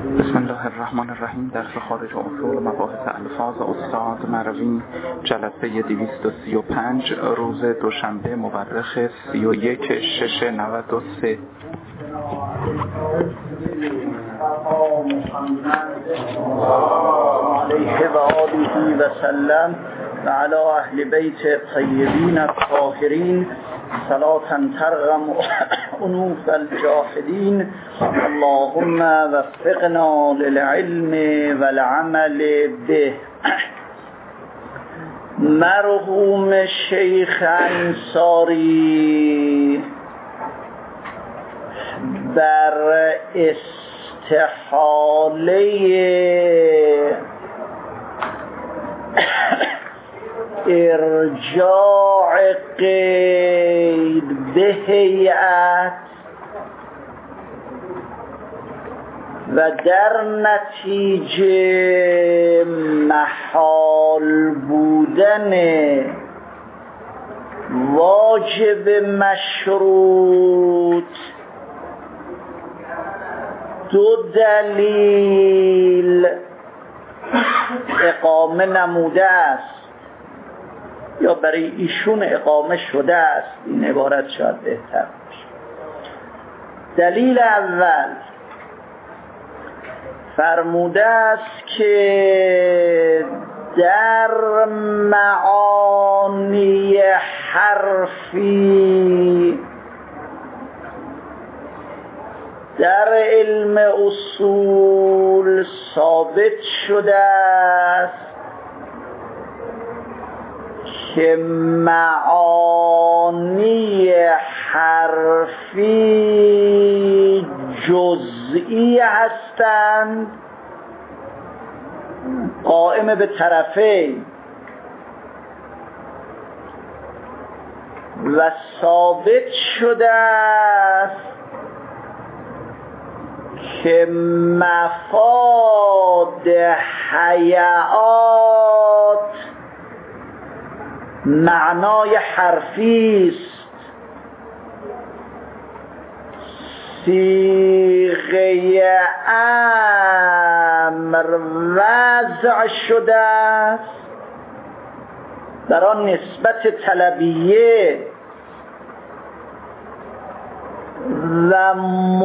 بسم الله الرحمن الرحیم. درس خارج و اصول مباحث الفاظ استاد مروی، جلسه 235، روز دوشنبه مورخ 31/6/93. علیه و آله و سلم و علی اهل بیت الطیبین الطاهرین صلاة ترغم انوف الجاحدین. اللهم وفقنا للعلم والعمل به. مرحوم شیخ انصاری بر استحاله ارجاع قید به هیئت و در نتیجه محال بودن واجب مشروط دو دلیل اقامه نموده است یا برای ایشون اقامه شده است. این عبارت شاید بهتر باشه. دلیل اول فرموده است که در معانی حرفی در علم اصول ثابت شده است که معانی حرفی جزئی هستند قائم به طرفین و ثابت شده است که مفاد حیات معنای حرفی است. صیغه امر وضع شده است در آن نسبت طلبیه و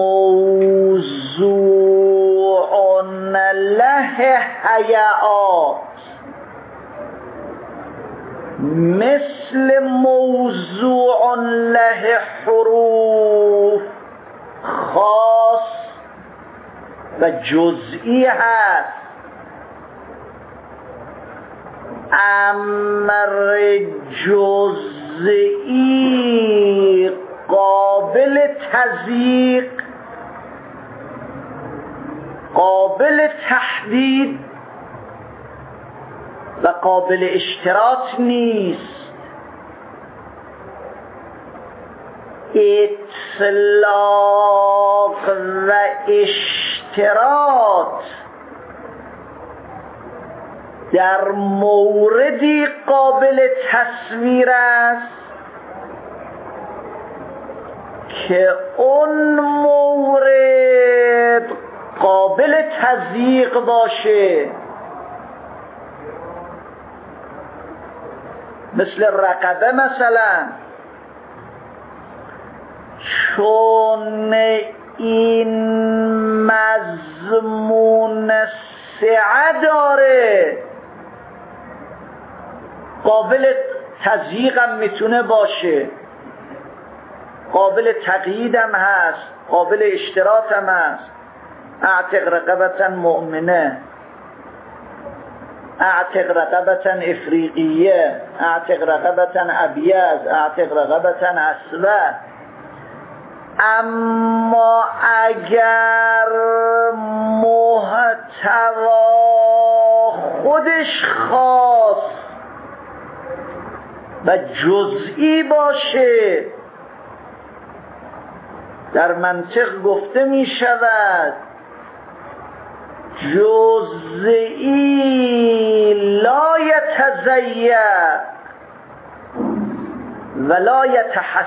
موضوع له حیات مثل موضوع له حروف خاص و جزئی هست. امر جزئی قابل تضییق، قابل تحدید و قابل اشتراط نیست. اطلاق و اشتراط در موردی قابل تصویر است که اون مورد قابل تضییق باشه، مثل رقبه مثلا، چون این مضمون سعه داره قابل تضییق هم میتونه باشه، قابل تقیید هم هست، قابل اشتراط هم هست. اعتق رقبة مؤمنه، اعتق رقبة افریقیه، اعتق رقبة ابیض، اعتق رقبة اسود. اما اگر محتوا خودش خاص و جزئی باشه، در منطق گفته می شود جزئی لا یتضیع ولا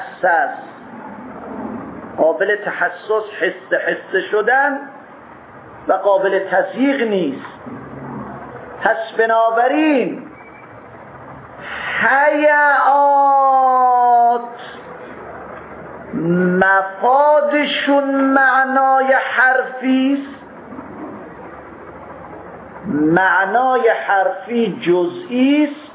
یتحسس، قابل تحسس حس شدن و قابل تضییق نیست. پس بنابراین هیئات مفادشون معنای حرفی است، معنای حرفی جزئی است،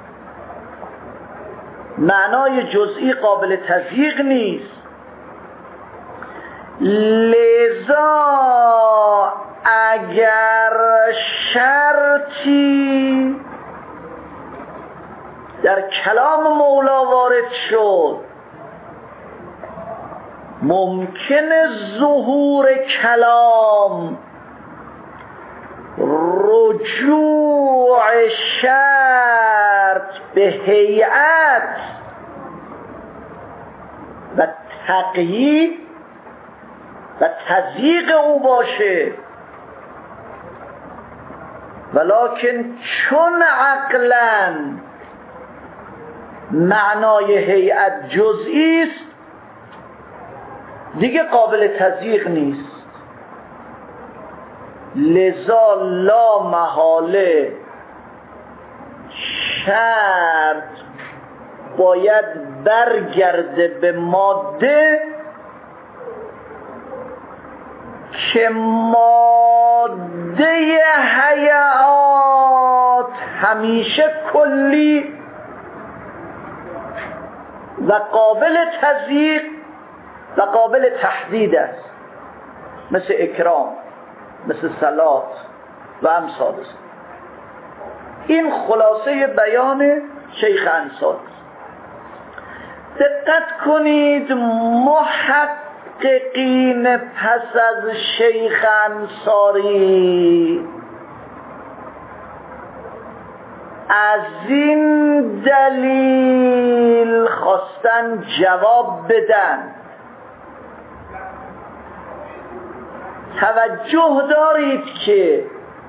معنای جزئی قابل تضییق نیست. لذا اگر شرطی در کلام مولا وارد شد ممکن ظهور کلام رجوع شرط به هیئت و تقیید و تضییق او باشه، ولکن چون عقلاً معنای هیئت جزئی است دیگه قابل تضییق نیست. لذا لا محاله شرط باید برگرده به ماده که ماده حیات همیشه کلی و قابل تضییق و قابل تحدید است، مثل اکرام، مثل صلات و امثال است. این خلاصه بیان شیخ انصاری. دقت کنید، محققین پس از شیخ انصاری از این دلیل خواستن جواب بدن. توجه دارید که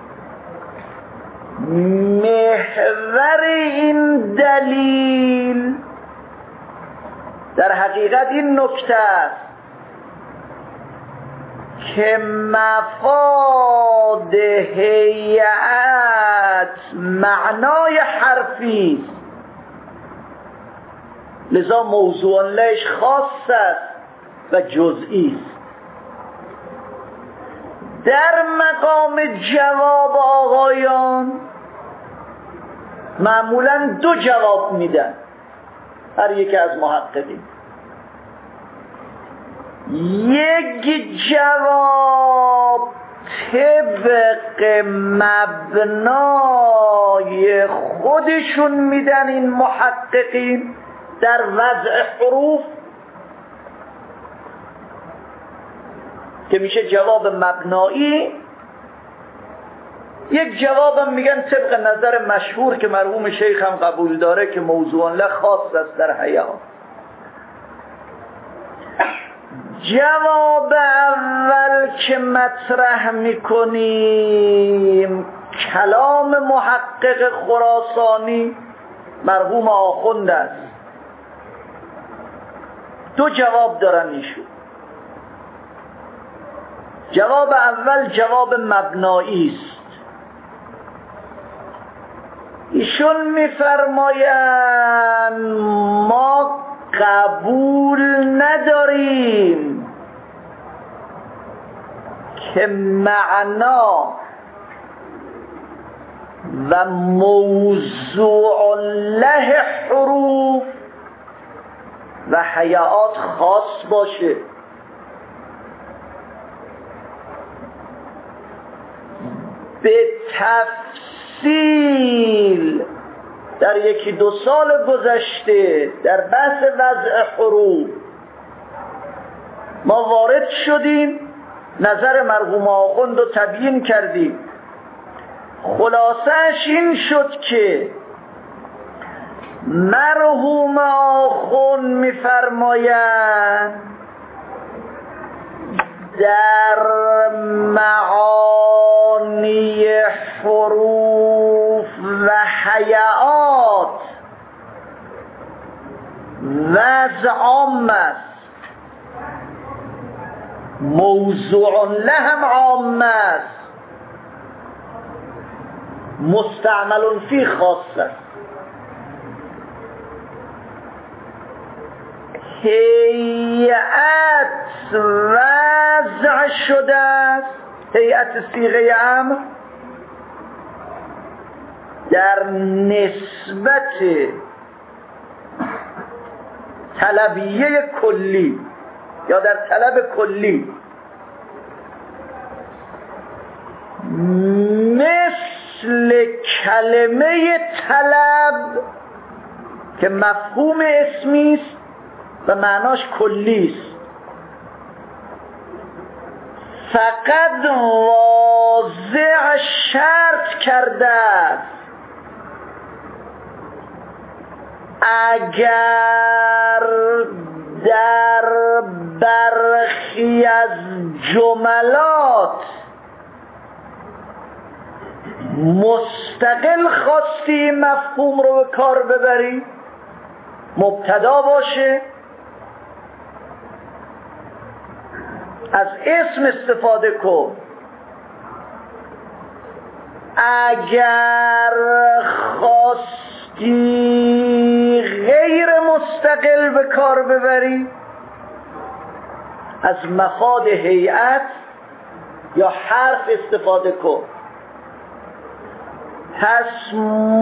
محور این دلیل در حقیقت این نکته است که مفاد هیئت معنای حرفی است، لذا موضوع لهش خاص است و جزئی است. در مقام جواب آقایان معمولاً دو جواب میدن هر یک از محققین. یک جواب طبق مبنای خودشون میدن این محققین در وضع حروف که میشه جواب مبنایی. یک جوابم میگن طبق نظر مشهور که مرحوم شیخ هم قبول داره که موضوع له خاص است در حیات. جواب اول که مطرح میکنیم کلام محقق خراسانی مرحوم آخوند است. دو جواب دارن ایشون. جواب اول جواب مبنایی است. ایشون میفرمایند ما قبول نداریم که معنا و موضوع له حروف و حیات خاص باشه. به تفصیل در یکی دو سال گذشته در بحث وضع حروف ما وارد شدیم، نظر مرحوم آخوند رو تبیین کردیم. خلاصه‌اش این شد که مرحوم آخوند می‌فرمایند در معانی حروف و حیات وضع عام است موضوع لهم عام است، مستعمل فی خاص است. هیئت وضع شده است، هیئت صیغه امر در نسبت طلبیه کلی یا در طلب کلی، مثل کلمه طلب که مفهوم اسمی است و معناش کلی است، فقط واضع شرط کرده است اگر در برخی از جملات مستقل خواستی مفهوم رو به کار ببری، مبتدا باشه، از اسم استفاده کن. اگر خواستی غیر مستقل به کار ببری، از مفاد هیئت یا حرف استفاده کن. پس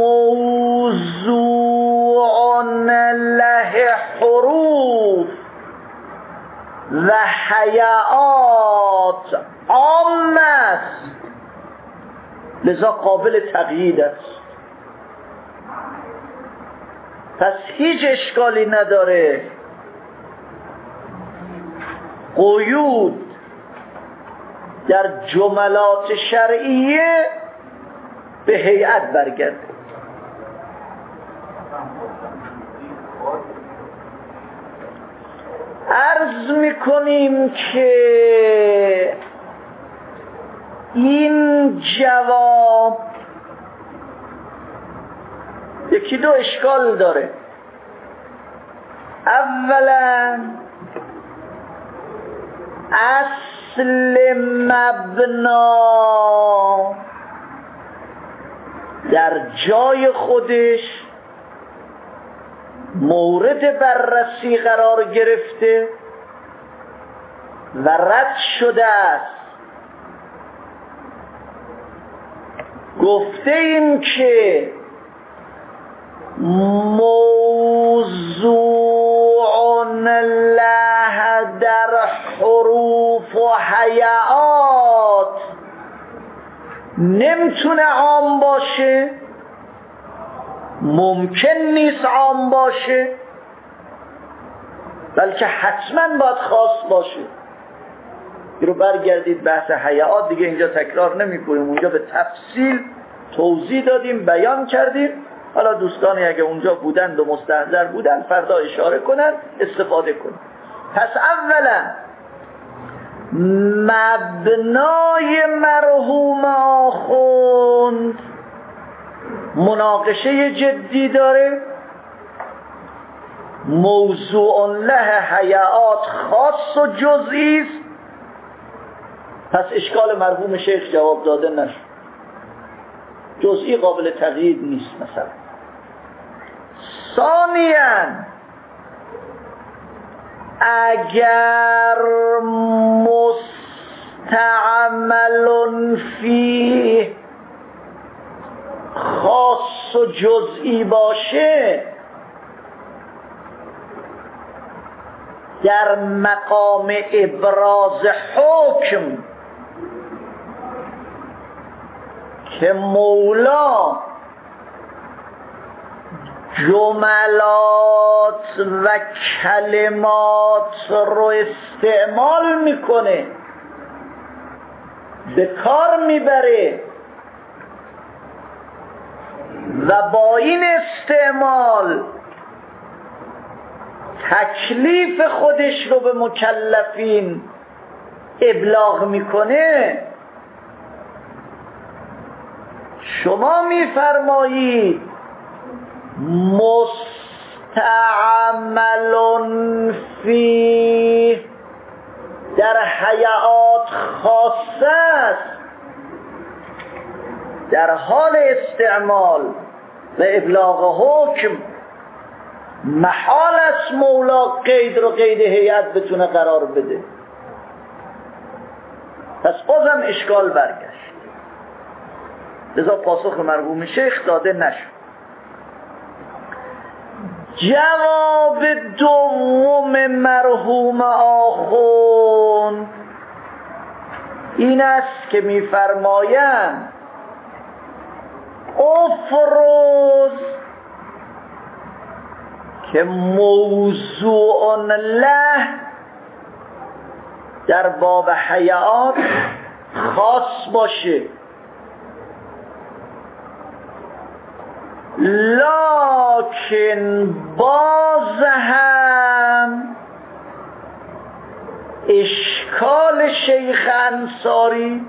موضوع له حروف و حیات عام است، لذا قابل تقیید است. پس هیچ اشکالی نداره قیود در جملات شرعیه به هیئت برگرده. عرض میکنیم که این جواب یکی دو اشکال داره. اولا اصل مبنا در جای خودش مورد بررسی قرار گرفته و رد شده است. گفته ایم که موضوع له در حروف و حیات نمیتونه عام باشه، ممکن نیست عام باشه، بلکه حتما باید خاص باشه. رو برگردید بحث حیات دیگه اینجا تکرار نمی کنیم، اونجا به تفصیل توضیح دادیم، بیان کردیم. حالا دوستانی اگه اونجا بودند و مستحضر بودند فردا اشاره کنند، استفاده کنند. پس اولا مبنای مرحوم آخوند مناقشه جدی داره. موضوع له حیات خاص و جزئی است، پس اشکال مرحوم شیخ جواب داده نشد. جزئی قابل تغییر نیست. مثلا ثانیاً اگر مستعمل فیه خاص و جزئی باشه، در مقام ابراز حکم که مولا جملات و کلمات رو استعمال میکنه، به کار میبره و با این استعمال تکلیف خودش رو به مکلفین ابلاغ میکنه، شما میفرمایید مستعمل فی در هیئات خاصه است، در حال استعمال و ابلاغ حکم محال است مولا قید رو قید هیئت بتونه قرار بده. پس بازم اشکال برگشت، لذا پاسخ مرحوم شیخ داده نشد. جواب دوم مرحوم آخوند این است که می‌فرمایند افروز که موضوع له در باب حیات خاص باشه، لکن باز هم اشکال شیخ انصاری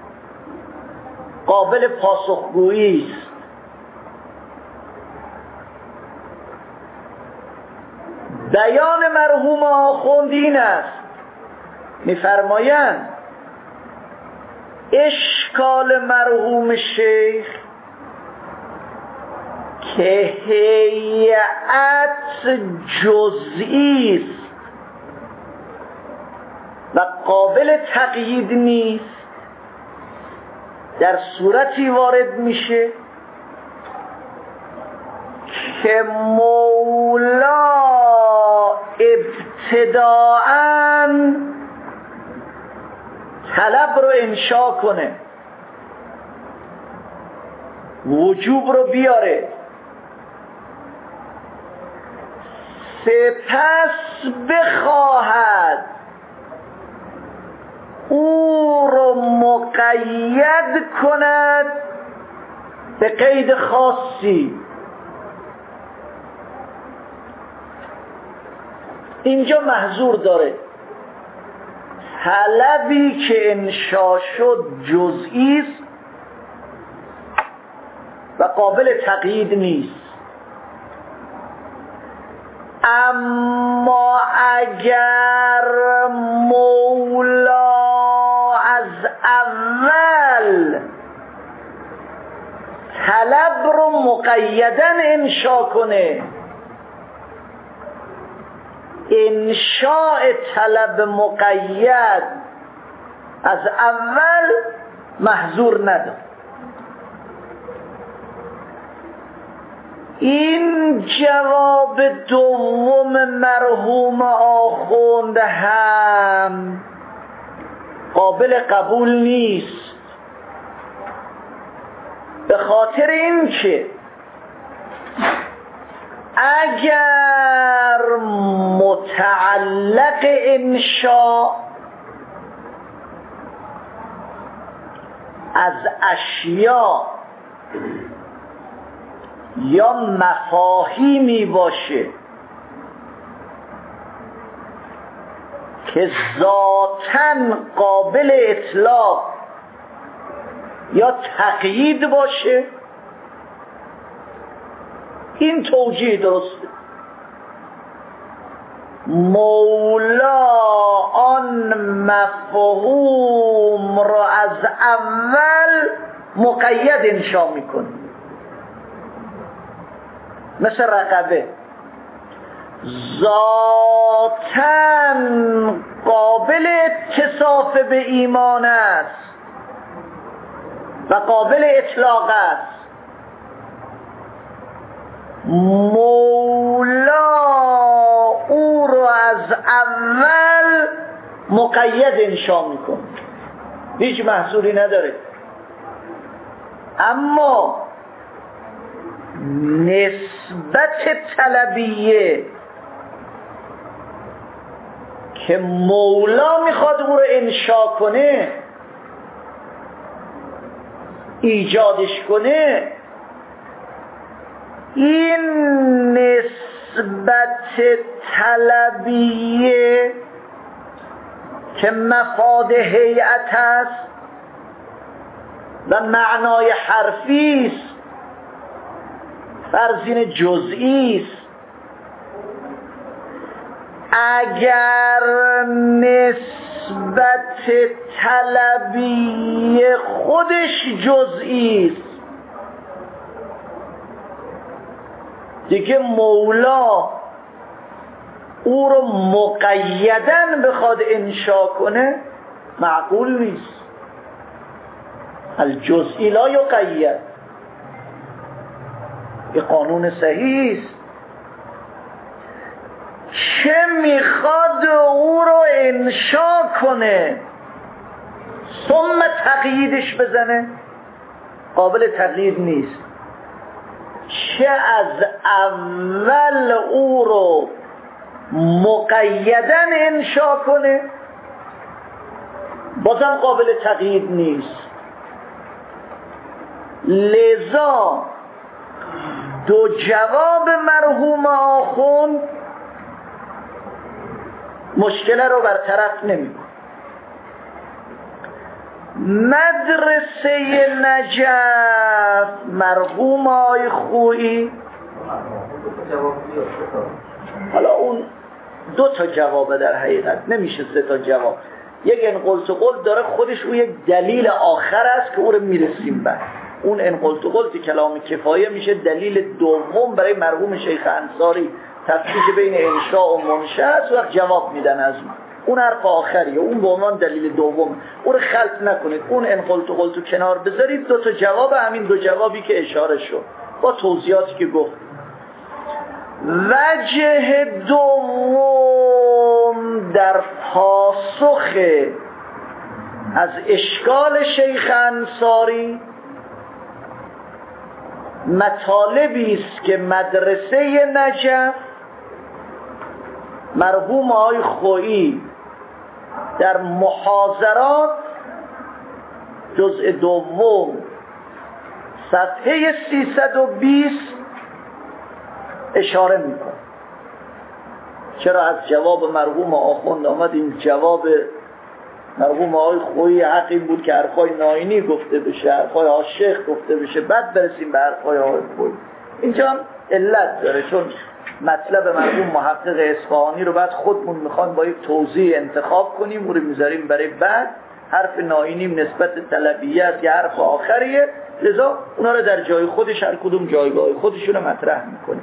قابل پاسخگویی است. بیان مرحوم آخوند این است، می‌فرمایند اشکال مرحوم شیخ که هیئت جزئی است و قابل تقیید نیست، در صورتی وارد میشه که مولا ابتداءً طلب رو انشا کنه، وجوب رو بیاره، سپس بخواهد او رو مقید کند به قید خاصی. اینجا محظور داره، طلبی که انشا شد جزئی است و قابل تقیید نیست. اما اگر مولا از اول طلب رو مقیداً انشا کنه، انشاء طلب مقید از اول محظور نداره. این جواب دوم مرحوم آخوند هم قابل قبول نیست، به خاطر اینکه اگر متعلق انشاء از اشیاء یا مفاهیمی باشه که ذاتاً قابل اطلاق یا تقیید باشه، این توجیه درسته. مولا آن مفهوم را از اول مقید انشا میکنه، مثل رقبه ذاتاً قابل اتصاف به ایمان است و قابل اطلاق است. مولا او رو از اول مقید انشا میکنه، هیچ محصولی نداره. اما نسبت طلبیه که مولا میخواد او رو انشا کنه، ایجادش کنه، این نسبت طلبیه که مفاد هیئت است و معنای حرفی است، فرضین جزئی است. اگر نسبت نسبت طلبی خودش جزئی است. دیگه مولا او رو مقیدن بخواد انشا کنه معقول نیست. الجزئی لا یقید، یه قانون صحیح است. چه میخواد او رو انشا کنه ثم تقییدش بزنه، قابل تقیید نیست. چه از اول او رو مقیدن انشا کنه بازم قابل تقیید نیست. لذا دو جواب مرحوم آخوند مشکل رو برطرف نمی‌کنه. مدرسه نجف مرحوم آقای خویی، حالا اون دو تا جوابه در حقیقت، نمیشه سه تا جواب. یک انقلت و قلت داره خودش، او یک دلیل آخر است که او رو میرسیم به اون انقلت و قلت کلام کفایه میشه دلیل دوم برای مرحوم شیخ انصاری. تفکیک بین انشاء و منشأ وقت جواب میدن از اون حرف آخریه، اون به عنوان دلیل دوم. اون رو خلط نکنید، اون انقلت و قلت کنار بذارید، دو تا جواب همین دو جوابی که اشاره شد با توضیحاتی که گفت. وجه دوم در پاسخ از اشکال شیخ انصاری مطالبی است که مدرسه نجف مرحوم آقای خویی در محاضرات جزء دوم صفحه 320 اشاره میکنه. چرا از جواب مرحوم آخوند آمد این جواب مرحوم آقای خویی؟ حق این بود که حرفای ناینی گفته بشه، حرفای عاشق گفته بشه، بعد برسیم به حرفای آقای خویی. اینجا علت داره، چون مطلب مرحوم محقق اصفهانی رو بعد خودمون میخوان با یک توضیح انتخاب کنیم، اون رو میذاریم برای بعد. حرف ناینیم نسبت طلبیت یا حرف آخریه، لذا اونا رو در جای خودش هر کدوم جایگاه خودشون رو مطرح میکنیم.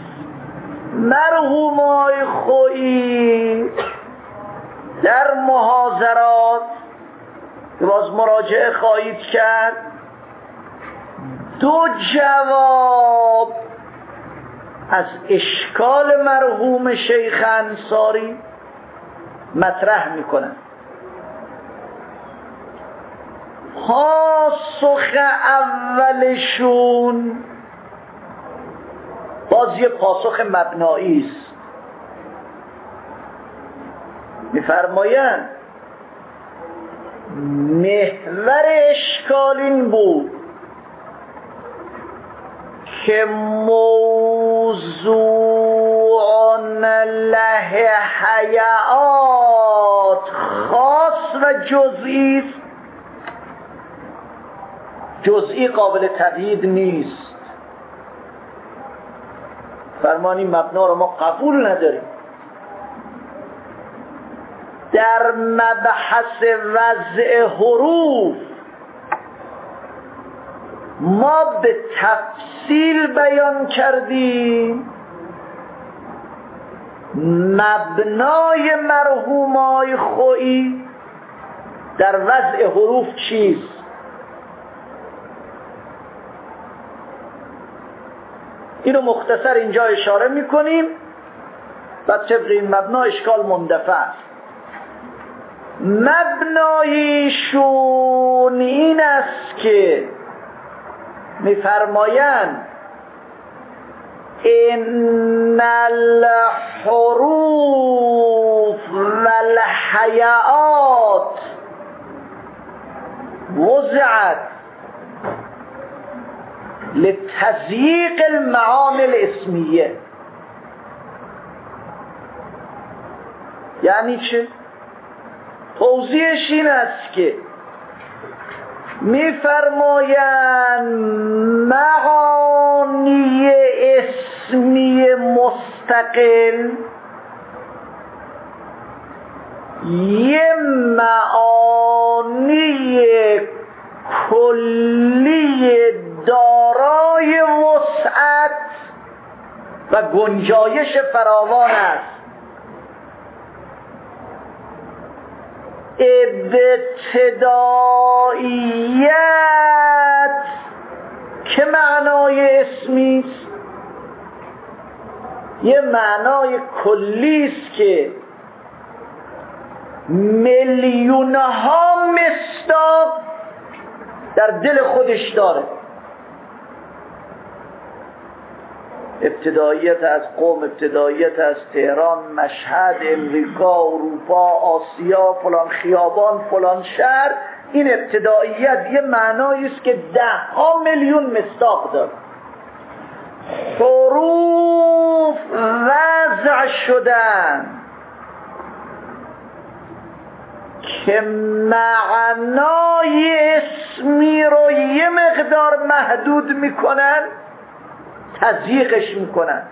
مرحوم آقای خویی در محاضرات که باز مراجعه خواهید کرد دو جواب از اشکال مرحوم شیخ انصاری مطرح میکنن. پاسخ اولشون باز یه پاسخ مبنایی است. میفرمایند محور اشکال این بود که موضوعان له حیات خاص و جزئی است. جزئی قابل تقیید نیست. فرمانی مبنا رو ما قبول نداریم. در مبحث وضع حروف ما به تفصیل بیان کردیم مبنای مرحوم آقای خویی در وضع حروف چیست. اینو مختصر اینجا اشاره میکنیم، بعد طبق این مبنا اشکال مندفع است. مبنایشون این است که میفرمایند ان الحروف والحیات وضعت لتضییق المعانی الاسمیه. یعنی چه؟ توضیحش این است که میفرمایند معانی اسمی مستقل یه معانی کلی دارای وسعت و گنجایش فراوان است. ابتداییت که معنای اسمی است، یه معنای کلی است که میلیونها مصداق در دل خودش داره. ابتداییت از قم، ابتداییت از تهران، مشهد، امریکا، اروپا، آسیا، فلان خیابان، فلان شهر. این ابتداییت یه معنایی است که 10 میلیون مصداق داره. حروف وضع شدن که معنای اسمی رو یه مقدار محدود میکنن، تضییقش میکنن.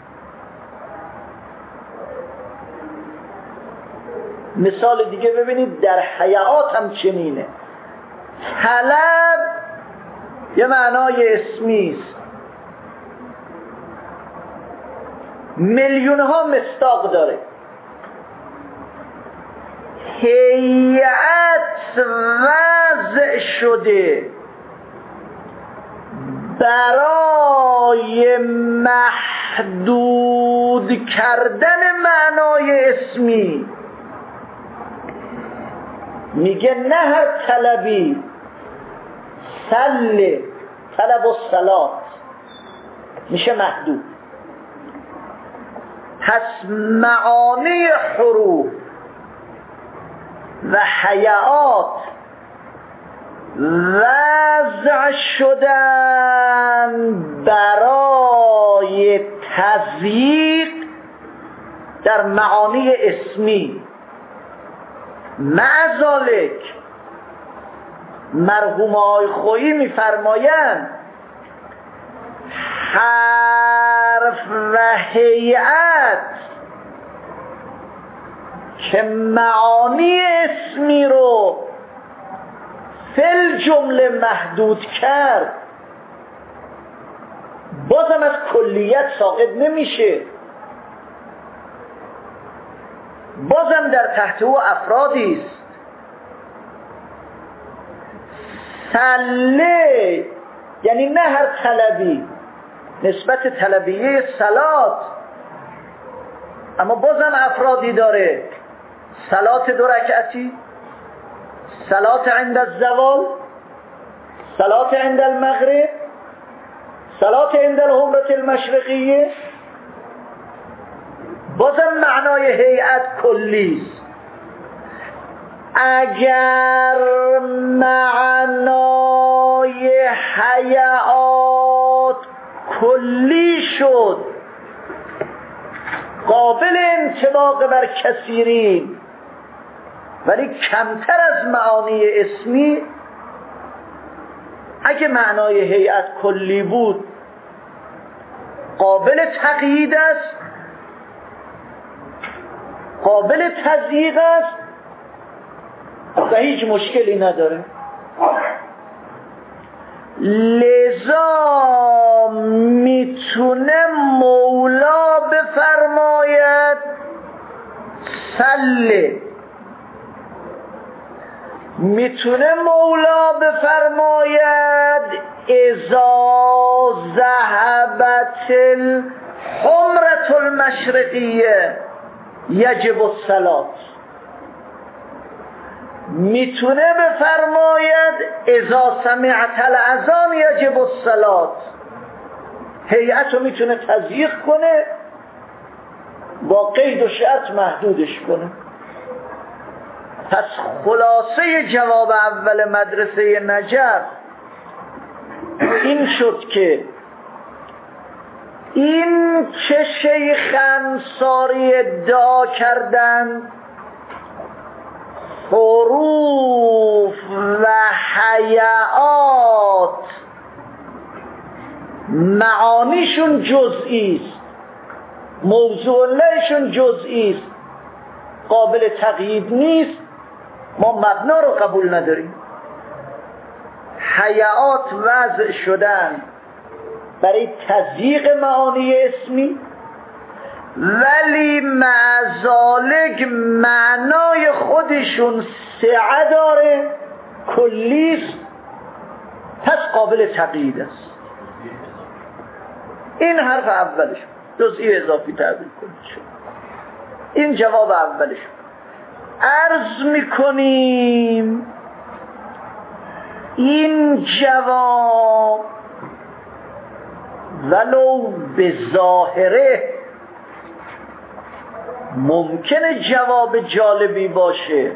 مثال دیگه ببینید در حیات هم چنینه. طلب یه معنای اسمی است، میلیون ها مصداق داره. هیئت وضع شده برای محدود کردن معنای اسمی. میگه نه هر طلبی طلب الصلات میشه محدود. پس معانی حروف و حیات وضع شدن برای تضییق در معانی اسمی. معذالک مرحوم آقای خویی میفرمایند حرف و هیئت که معانی اسمی رو فل جمله محدود کرد، بازم از کلیت ساقط نمیشه، بازم در تحت او افرادی است. سله یعنی نه هر طلبی، نسبت طلبیه صلات، اما بازم افرادی داره. صلات 2 رکعتی، صلات عند الزوال، صلات عند المغرب، صلات عند الحمرة المشرقیه. بازم معنای هیئت کلی است. اگر معنای حیات کلی شد، قابل انطباق بر کثیرین، ولی کمتر از معانی اسمی، اگه معنای هیئت کلی بود قابل تقیید است، قابل تضییق است و هیچ مشکلی نداره. لذا میتونه مولا بفرماید صلی، میتونه مولا بفرماید اذا ذهبت الحمرة المشرقیه یجب الصلاة، میتونه بفرماید اذا سمعت الاذان یجب الصلاة. هیئت رو میتونه تضییق کنه، با قید و شرط محدودش کنه. پس خلاصه جواب اول مدرسه نجف این شد که این که شیخ انصاری ادعا کردند حروف و حیات معانیشون جزئی است، موضوع اللهشون جزئی است، قابل تقیید نیست، ما مبنا رو قبول نداریم. هیئات وضع شدن برای تضییق معانی اسمی، ولی مع ذالک معنای خودشون سعه داره، کلیست، پس قابل تقیید است. این حرف اولش، جزئی اضافی تعبیر کنید. این جواب اولش. عرض میکنیم این جواب ولو به ظاهره ممکنه جواب جالبی باشه،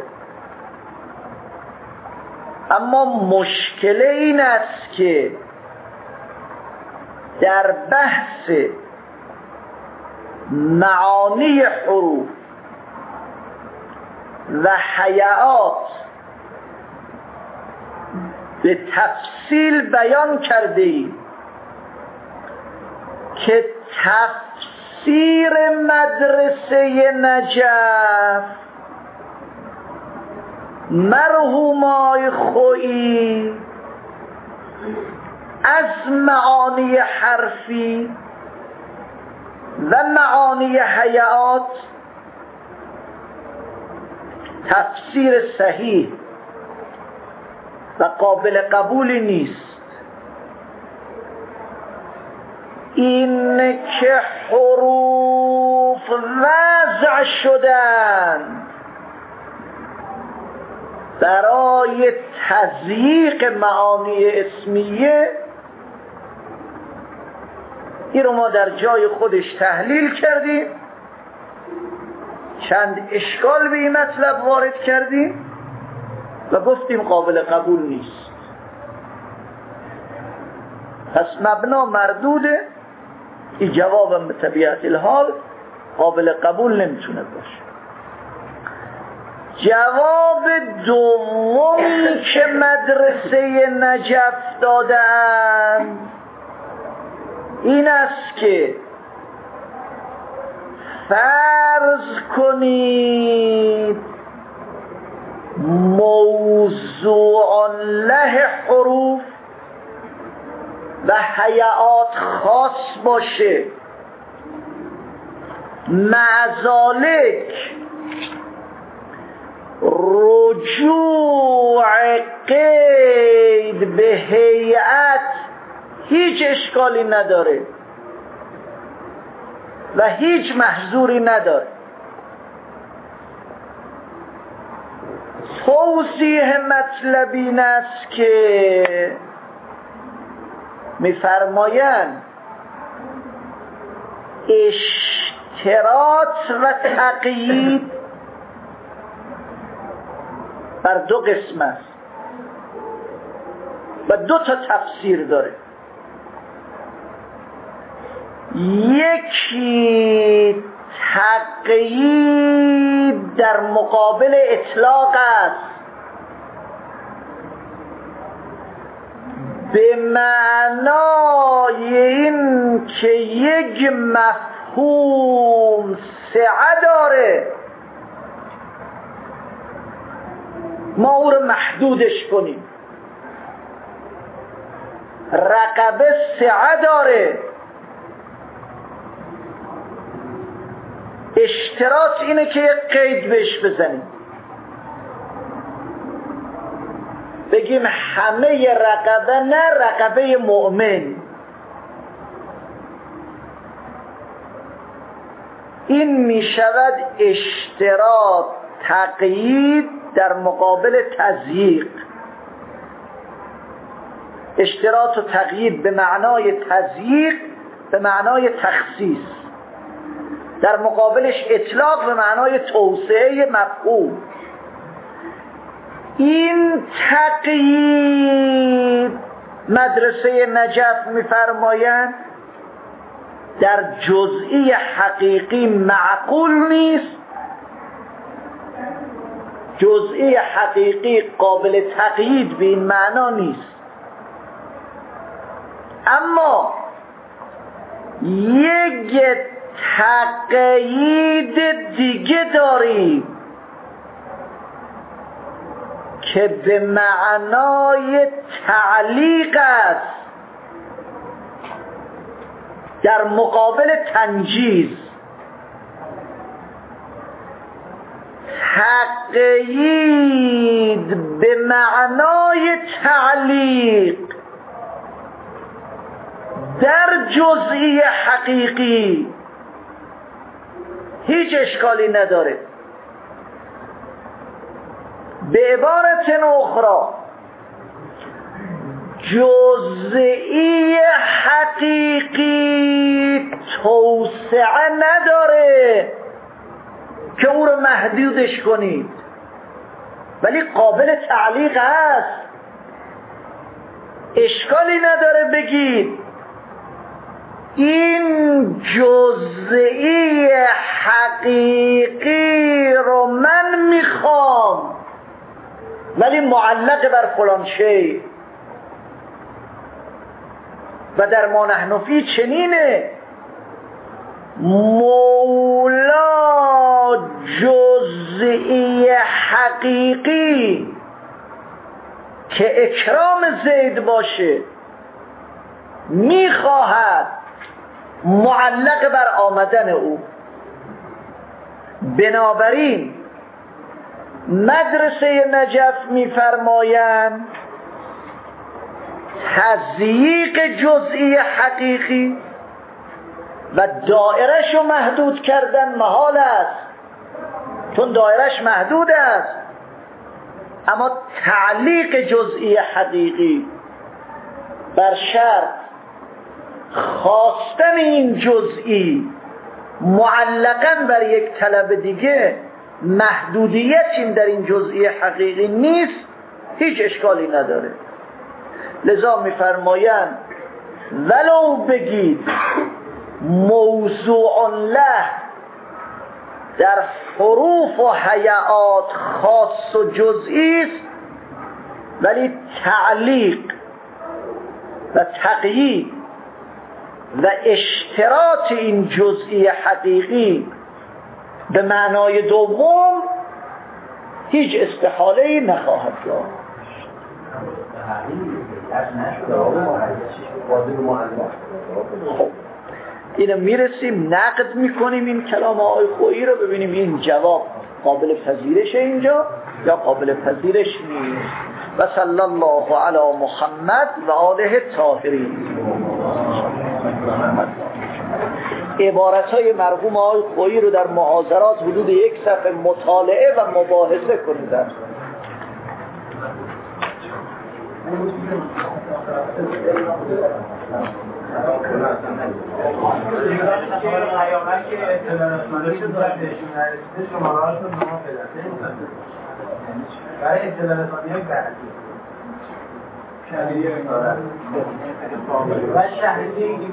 اما مشکل این است که در بحث معانی حروف و هیئات به تفصیل بیان کرده ایم که تفسیر مدرسه نجف مرحومای خویی از معانی حرفی و معانی هیئات تفسیر صحیح و قابل قبولی نیست. این که حروف وضع شدن برای تضییق معانی اسمیه، این رو ما در جای خودش تحلیل کردیم، چند اشکال به این مطلب وارد کردیم و گفتیم قابل قبول نیست. پس مبنا مردوده، این جوابم به طبیعت الحال قابل قبول نمیتونه باشه. جواب دومی که مدرسه نجف دادن این است که فرض کنید موضوع له حروف و هیئات خاص باشه، مع ذالک رجوع قید به هیئت هیچ اشکالی نداره و هیچ محظوری نداره. توضیح مطلب این است که می‌فرمایند اشتراط و تقیید بر دو قسم است و دو تا تفسیر داره. یکی تقیید در مقابل اطلاق است، به معنای این که یک مفهوم سعه داره، ما او رو محدودش کنیم. رقبه سعه داره، اشتراط اینه که یک قید بهش بزنیم، بگیم همه رقبه، نه رقبه مؤمن. این می شود اشتراط، تقیید در مقابل تضییق. اشتراط و تقیید به معنای تضییق، به معنای تخصیص، در مقابلش اطلاق به معنای توسعه مفهوم. این تقیید مدرسه نجف می‌فرمایند در جزئی حقیقی معقول نیست، جزئی حقیقی قابل تقیید به این معنا نیست. اما یک تقیید دیگه داریم که به معنای تعلیق است در مقابل تنجیز. تقیید به معنای تعلیق در جزئی حقیقی هیچ اشکالی نداره. به عبارت اخرى جزئی حقیقی توسعه نداره که او رو محدودش کنید، ولی قابل تعلیق هست. اشکالی نداره بگید این جزئی حقیقی رو من میخوام ولی معلق بر فلان شی. و در ما نحن فی چنینه، مولا جزئی حقیقی که اکرام زید باشه میخواهد معلق بر آمدن او. بنابراین مدرسه نجف میفرمایند تضییق جزئی حقیقی و دایرش رو محدود کردن محال است، چون دایرش محدود است، اما تعلیق جزئی حقیقی بر شرط خواستن این جزئی معلقاً بر یک طلب دیگه، محدودیتی در این جزئی حقیقی نیست، هیچ اشکالی نداره. لذا میفرمایند ولو بگید موضوع له در حروف و هیئات خاص و جزئی است، ولی تعلیق و تقیید و اشتراط این جزئی حقیقی به معنای دوم هیچ استحاله‌ای نخواهد داشت. خب اینو میرسیم نقد میکنیم این کلام آقای خویی رو، ببینیم این جواب قابل پذیرش اینجا یا قابل پذیرش نیست. و صلی الله علی محمد و آله الطاهرین. عبارتهای مرحوم آقای خویی رو در محاضرات حدود 1 صفحه مطالعه و مباحثه کنید. برای اطلاع رسانی و شهری